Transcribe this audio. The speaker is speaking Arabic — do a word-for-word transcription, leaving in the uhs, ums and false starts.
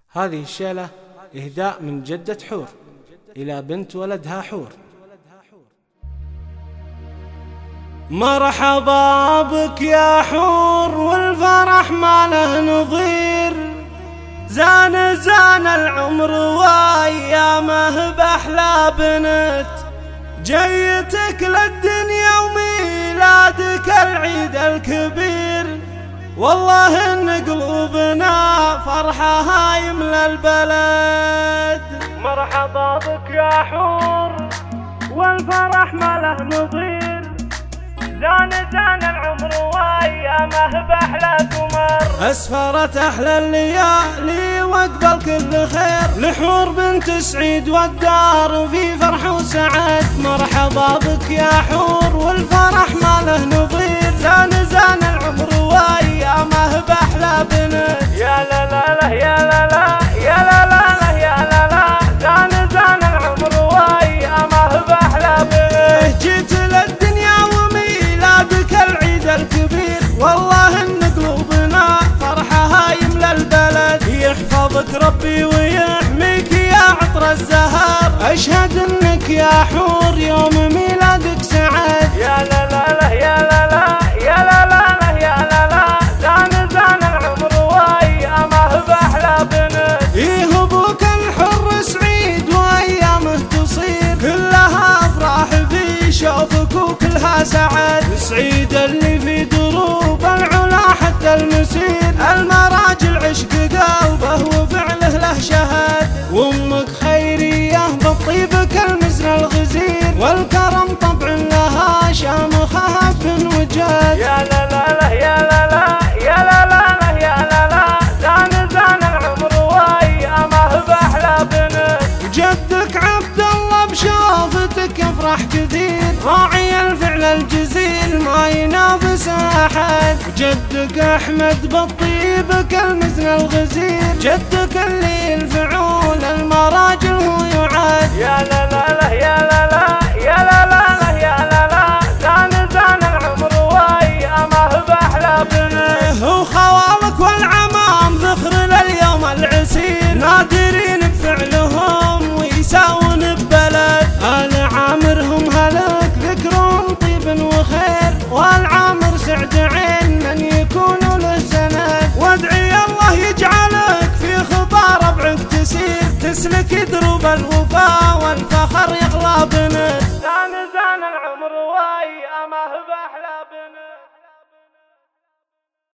هذه الشيلة إهداء من جدة حور إلى بنت ولدها حور. مرحبا بك يا حور والفرح ما له نظير، زان زان العمر وايامه بأحلى بنت، جيتك للدنيا وميلادك العيد الكبير، والله ان قلوبنا فرحها يملى البلد. مرحبا بك يا حور والفرح ما له نظير، زان زان العمر وايامه باحلى قمر، اسفرت احلى الليالي واقبل كل خير، لحور بنت سعيد والدار في فرح وسعد. مرحبا بك يا حور والفرح ما له نظير، زان زان العمر وايامه باحلى بنت، يا لا لا لا يا لا لا يا لا لا لا يا لا لا، زان زان العمر وايامه باحلى بنت، جيت للدنيا وميلادك العيد الكبير، والله ان قلوبنا فرحها يملى البلد، يحفظك ربي ويحميك يا عطر الزهر، اشهد انك يا حور يوم ميلادك سعد، يا لا لا لا يا لا لا يا لا لا لا يا لا لا، زان زان العمر وايامه باحلى بنت، إيه ابوك الحر سعيد وايامه تصير كلها افراح في شوفك وكلها سعد، سعيد اللي في دروب العلا حتى المسير، المراجل عشق قلبه وفعله له شهد، وامك خيريه بالطيب كالمزن الغزير، والكرم طبع لها شامخها بنوجد، يا لا لا لا يا لا لا يا لا لا لا يا لا لا، زان زان العمر وايامه باحلى بنت، جدك عبد الله بشوفتك يفرح كثير، راعي الفعل الجزيل ما ينافس احد، جدك احمد بالطيب كالمزن الغزير، جدك اللي الفعول المراجل هو يعد، يا لا لا لا يا لا لا يا لا لا لا يا لا لا، زان زان العمر وايامه باحلى بنت، وخوالك والعمام ذخر لليوم العسير، نادرين بفعلهم ويساون ببلد، آل عامرهم هلك ذكرهم طيب وخير، والعامر سعد عين ان يكونوا له سند، وادعي الله يجعلك في خطى ربعك تسير، تسلك دروب الوفا والفخر يغلى بنت.